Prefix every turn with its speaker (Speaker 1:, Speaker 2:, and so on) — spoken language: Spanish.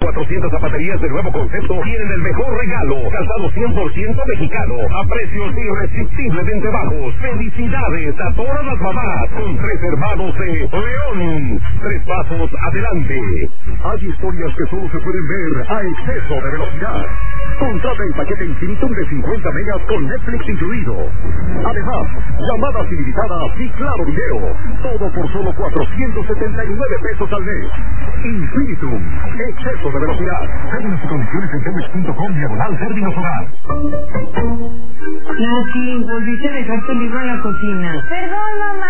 Speaker 1: 400 zapaterías de nuevo concepto tienen el mejor regalo. Calzado 100% mexicano a precios irresistiblemente bajos. ¡Felicidades a todas las mamás con 3 hermanos de León! 3 pasos adelante. Hay historias que solo se pueden ver a exceso de velocidad. Contrata el paquete Infinitum de 50 megas con Netflix incluido. Además, llamadas ilimitadas y claro video. Todo por solo 479 pesos al mes. Infinitum, exceso de velocidad. Términos y condiciones en telmex.com/términos hogar.
Speaker 2: Lucy, volviste a dejar tu libro en la cocina.
Speaker 3: Perdón, mamá.